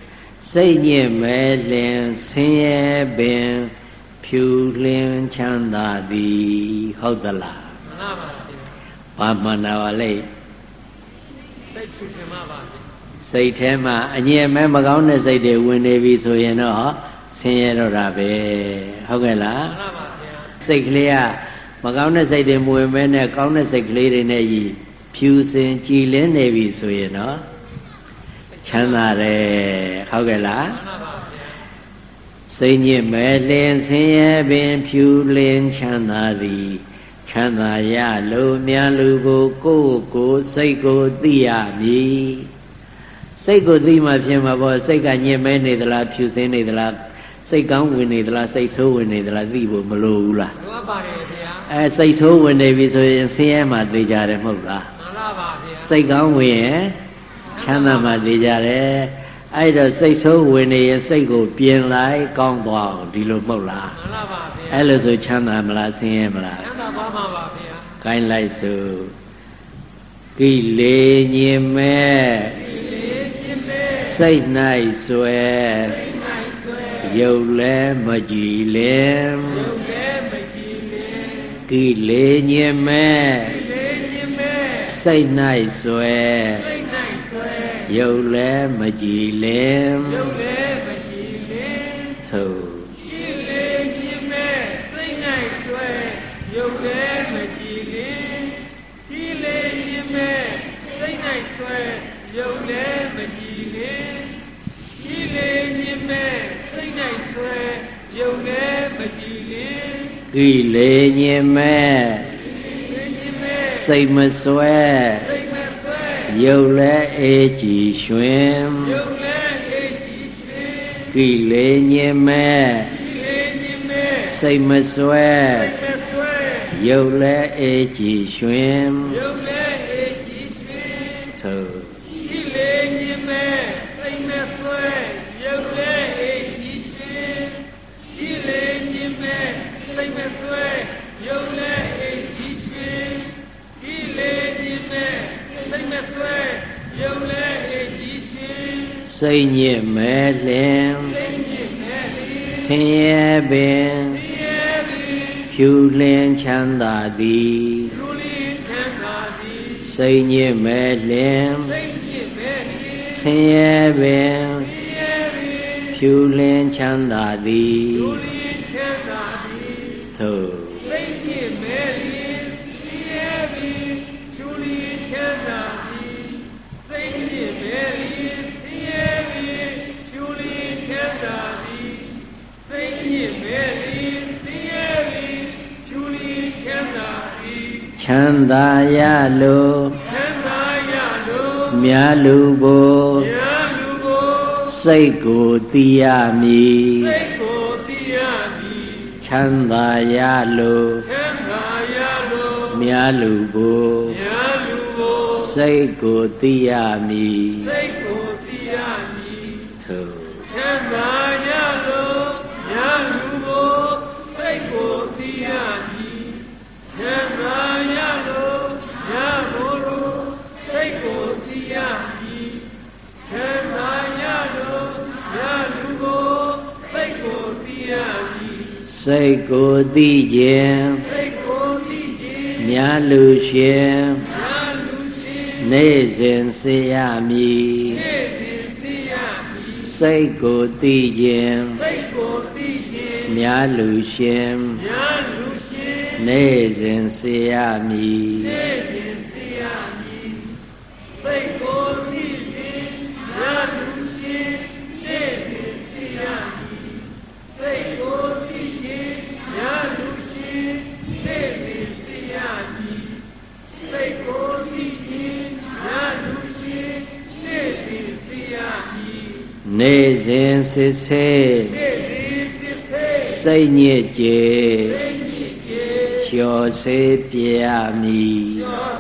စိတ်ညစ်မဲ့လင်ဆင်းရဲပင်ဖြူလင်းချမ်းသာသည်ဟုတ်သလားမှန်ပါဗျာဘာမှန်တာပါလဲစိတ်ဖြူစင်ပါဗျာစိတ်ထဲမှာအညစ်အမဲမကောင်းတဲ့စိတ်တွေဝင်နေပြီဆိုရင်တော့ဆင်းရဲတော့တာပဲဟုတ်ကဲ့လားမှန်ပါဗျာစိတ်ကလေးကမကောင်းတဲ့စိတ်တွေမဝင်မဲနဲ့ကောင်းတဲ့စိတ်ကလေးတွေနဲ့ကြီးဖြူစင်ကြည်လင်းနေပြီဆိုရင်တော့ချမ်းသာတယ်ဟုတ်ကဲ့လားမှန်ပါဗျာစိတ်ညစ်မဲ့လင်ဆင်းရဲပင်ဖြူလင်းချမ်းသာသည်ချမ်းသာရလို့မြန်လူကိုစိတ်ကိုသိရမည်စိတ်ကိုသိမှဖြစ်မှာပေါ့စိတ်ကညစ်မဲနေသလားဖြူစင်းနေသလားစိတ်ကောင်းဝင်နေသလားစိတ်ဆိုးဝင်နေသလားသိဖို့မလိုဘူးလားလိုပါတယ်ဗျာစိတ်ဆိုးဝင်နေပြီဆိုရင်ဆင်းရဲမှသိကြတယ်မဟုတ်လားမှန်ပါပါဗျာစိတ်ကောင်းဝင်ရင်ချမ်းသာမှသိကြတယ်အဲ့တော့စိတ်ဆိုးဝင်နေရင်စိတ်ကိုပြင်လိုက်ကောင်းသွားအောင်ဒီလိုမဟုတ်လားမှန်ပါပါဗျာအဲ့လိုဆိုချမ်းသာမလားဆင်းရဲမလားချမ်းသာပါမှာပါဗျာကိုင်းလိုက်စို့ကိလေညင်မဲ့စိတ်၌ဆွဲရုပ်လည်းမကြည်လင်ကိလေညင်မဲ့စိတ်၌ဆွဲရုပ်လည်းမကြည်လင်သို့ကိလေညင်မဲ့စိတ်၌ဆွဲရုပ်လည်းမကြည်လင်ကိလေညင်မဲ့စိတ်၌ဆွဲရုပ်လည်းမကြည်လင်ကိလေညင်မဲ့စိတ်၌ဆွဲရုပ်လည်းမကြည်လင်ကိလေညင်မဲ့စိတ်မဆွဲရုပ်လည်းအေးကြည်ရွှင်ကိလေညင်မဲ့စိတ်မဆွဲရုပ်လည်းအေးကြည်ရွှင်သို့ကိလေညင်မဲ့စိတ်မဆွဲရုပ်လည်းအေးကြည်ရွှင်ကိလေညင်မဲ့စိတ်မဆွဲရုပ်လည်းအေးကြည်ရွှင်ကိလေညင်မဲ့စိတ်မဆွဲရုပ်လည်းအေးကြည်ရွှင်စိတ်ညစ်မဲ့လင်ဆင်းရဲပင်ဖြူလင်းချမ်းသာသည်စိတ်ညစ်မဲ့လင်ဆင်းရဲပင်ဖြူလင်းချမ်းသာသည်သို့စိတ်ညစ်မဲ့လင်ဆင်းရဲပင်ဖြူလင်းချမ်းသာသည်စိတ်ညစ်မဲ့လင်ဆင်းရဲပင်ဖြူလင်းချမ်းသာသည်စိတ်ညစ်မဲ့လင်ဆင်းရဲပင်ဖြူလင်းချမ်းသာသည်ချမ်းသာရလို့မြတ်လူကိုစိတ်ကိုသိရမည်ချမ်းသာရလို့မြတ်လူကိုစိတ်ကိုသိရမည်သို့ချမ်းသာရလို့မြတ်လူကိုစိတ်ကိုသိရမည်ချမ်းသာရလို့မြတ်လူကိုစိတ်ကိုသိရမည်ချမ်းသာရလို့မြတ်လူကိုစိတ်ကိုသိရမည်စိတ်ကိုသိခြင်းမြတ်လူရှင်နေ့စဉ်စေရမည်စိတ်ကိုသိခြင်းမြတ်လူရှင်နေ့စဉ်စေရမည်စိတ်ကိုသိခြင်းမြတ်လူရှင်နေ့စဉ်စေရမည်စိတ်ကိုသိခြင်းမြတ်လူရှင်နေ့စဉ်စေရမည်စိတ်ကိုသိခြင်းမြတ်လူရှင်နေ့စဉ်စေရမည်နေ့စဉ်စစ်ဆေးစိတ်ညစ်ကြေလျှော်စေပြရမည်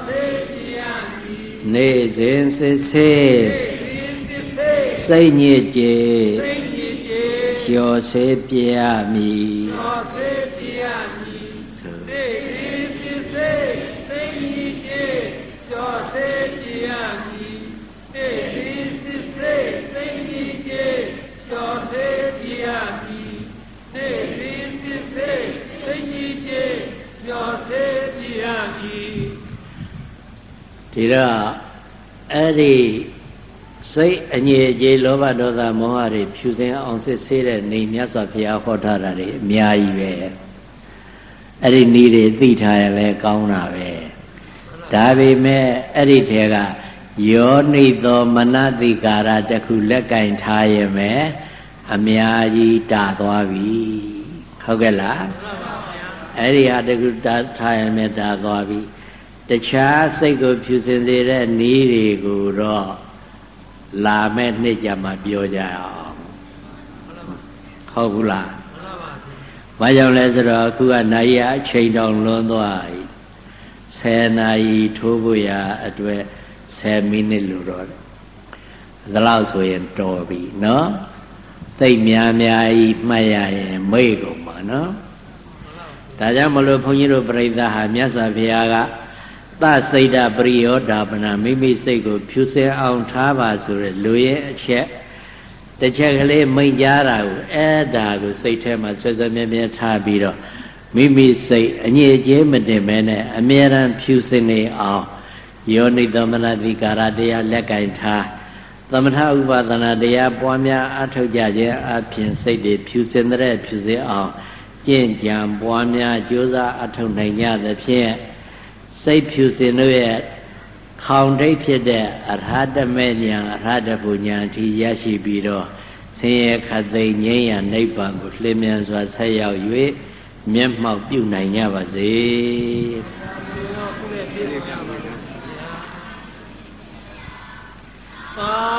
နေ့စဉ်စစ်ဆေးစိတ်ညစ်ကြေလျှော်စေပြရမည်လဒီတော့အဲ့ဒီစိတ်အငြိအကျေးလောဘဒေါသမောဟတွေဖြူစင်အောင်စစ်ဆေးတဲ့နေမြတ်စွာဘုရားဟောထားတာတွေအများကြီးပဲအဲ့ဒီနေတွေသိထားရင်လည်းကောင်းတာပဲဒါပေမဲ့အဲ့ဒီထဲကယောနိသောမနတိကာရတခုလက်ကင်ထားရမယ်အများကြီးတာသွားပြီဟုတ်ကဲ့လားအဲ့ဒီဟာတခုတာထားရမယ်တာသွားပြီတခြားစိတ်ကိုဖြူစင်စေတဲ့နည်းတွေကိုတော့လာမဲ့နှစ်ကြမှာပြောကြအောင်ဟုတ်ဘူးလားဘာကြောင့်လဲဆိုတော့အခုကနိုင်ရအချိန်တောင်လွန်သွားပြီ10နာရီထိုးဖို့ရအတွက်10မိနစ်လို့တော့ဒါလောက်ဆိုရင်တော်ပြီနော်သိများကြီးမှတ်ရရင်မေ့ကုန်ပါနော်ဒါကြောင့်မလို့ဘုန်းကြီးတို့ပြိဿဟာမြတ်စွာဘုရားကသစိတ်တပရိယောဓာပနာမိမိစိတ်ကိုဖြူစင်အောင်ထားပါဆိုရလူရဲ့အချက်တစ်ချက်ကလေးမိန်ကြားတာကိုအဲ့ဒါကိုစိတ်ထဲမှာဆွဲဆွဲမြဲမြဲထားပြီးတော့မိမိစိတ်အငြိအကျေးမတင်မဲနဲ့အမြဲတမ်းဖြူစင်နေအောင်ယောနိသမနတိကာရတရားလက်ကင်ထားသမထဥပဒနာတရားပွားများအထောက်ကြခြင်းအပြင်စိတ်တွေဖြူစင်တဲ့ဖြူစင်အောင်ကျင့်ကြံပွားများကြိုးစားအထောက်နိုင်ကြသဖြင့်စိတ်ဖြူစင်တို့ရဲ့ခေါင်ထိပ်ဖြစ်တဲ့အရဟတမေညာအရဟတပုညာအထိရရှိပြီးတော့ဆင်းရဲခတ်သိမ်းငြိမ်းရနိဗ္ဗာန်ကိုလျင်မြန်စွာဆက်ရောက်၍မျက်မှောက်ပြုနိုင်ကြပါစေသာ